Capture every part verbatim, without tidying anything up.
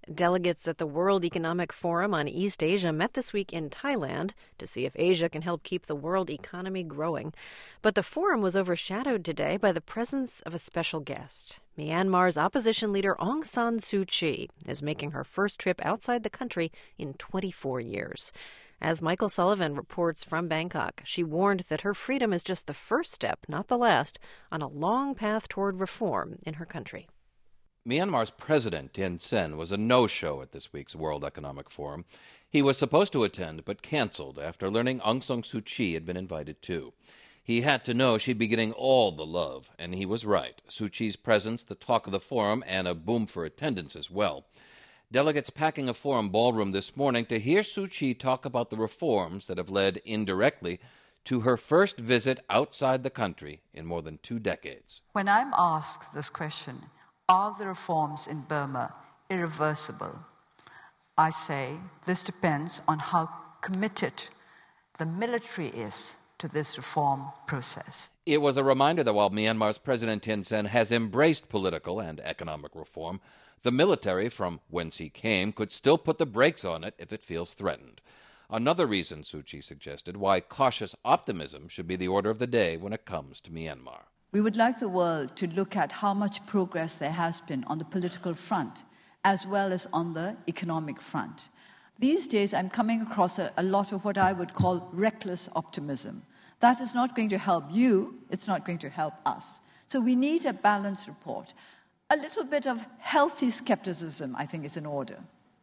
Delegates at the World Economic Forum on East Asia met this week in Thailand to see if Asia can help keep the world economy growing. But the forum was overshadowed today by the presence of a special guest. Myanmar's opposition leader Aung San Suu Kyi is making her first trip outside the country in twenty-four years. As Michael Sullivan reports from Bangkok, she warned that her freedom is just the first step, not the last, on a long path toward reform in her country. Myanmar's president, Thein Sein, was a no-show at this week's World Economic Forum. He was supposed to attend, but canceled after learning Aung San Suu Kyi had been invited too. He had to know she'd be getting all the love, and he was right. Suu Kyi's presence, the talk of the forum, and a boom for attendance as well. Delegates packing a forum ballroom this morning to hear Suu Kyi talk about the reforms that have led indirectly to her first visit outside the country in more than two decades. When I'm asked this question, are the reforms in Burma irreversible? I say this depends on how committed the military is to this reform process. It was a reminder that while Myanmar's President Thein Sein has embraced political and economic reform, the military, from whence he came, could still put the brakes on it if it feels threatened. Another reason, Suu Kyi suggested, why cautious optimism should be the order of the day when it comes to Myanmar. We would like the world to look at how much progress there has been on the political front, as well as on the economic front. These days, I'm coming across a, a lot of what I would call reckless optimism. That is not going to help you, it's not going to help us. So we need a balanced report. A little bit of healthy skepticism, I think, is in order.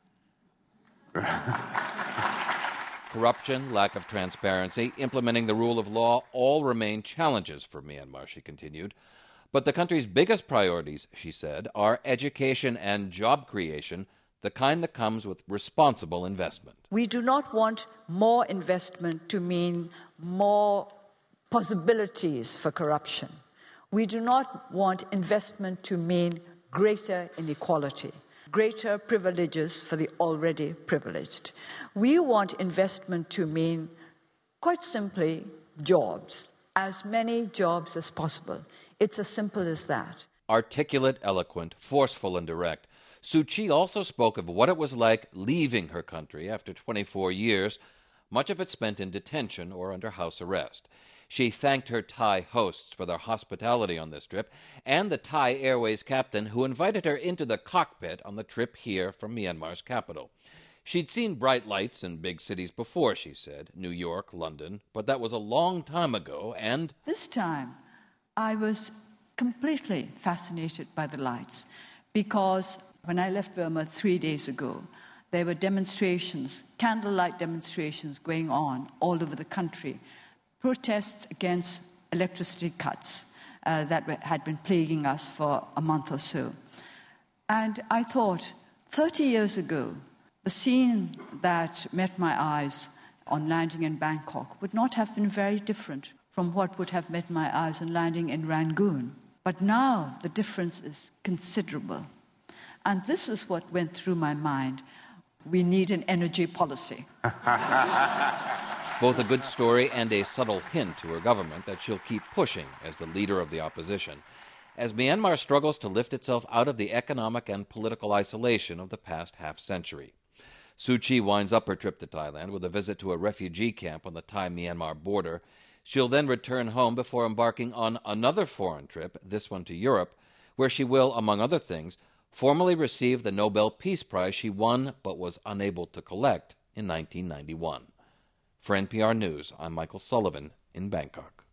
Corruption, lack of transparency, implementing the rule of law all remain challenges for Myanmar, she continued. But the country's biggest priorities, she said, are education and job creation, the kind that comes with responsible investment. We do not want more investment to mean more possibilities for corruption. We do not want investment to mean greater inequality, greater privileges for the already privileged. We want investment to mean, quite simply, jobs, as many jobs as possible. It's as simple as that. Articulate, eloquent, forceful, and direct, Suu Kyi also spoke of what it was like leaving her country after twenty-four years, much of it spent in detention or under house arrest. She thanked her Thai hosts for their hospitality on this trip and the Thai Airways captain who invited her into the cockpit on the trip here from Myanmar's capital. She'd seen bright lights in big cities before, she said, New York, London, but that was a long time ago, and... This time, I was completely fascinated by the lights, because when I left Burma three days ago, there were demonstrations, candlelight demonstrations going on all over the country, protests against electricity cuts uh, that had been plaguing us for a month or so. And I thought, thirty years ago, the scene that met my eyes on landing in Bangkok would not have been very different from what would have met my eyes on landing in Rangoon. But now the difference is considerable. And this is what went through my mind. We need an energy policy. Both a good story and a subtle hint to her government that she'll keep pushing as the leader of the opposition, as Myanmar struggles to lift itself out of the economic and political isolation of the past half-century. Suu Kyi winds up her trip to Thailand with a visit to a refugee camp on the Thai-Myanmar border. She'll then return home before embarking on another foreign trip, this one to Europe, where she will, among other things, formally receive the Nobel Peace Prize she won but was unable to collect in nineteen ninety-one. For N P R News, I'm Michael Sullivan in Bangkok.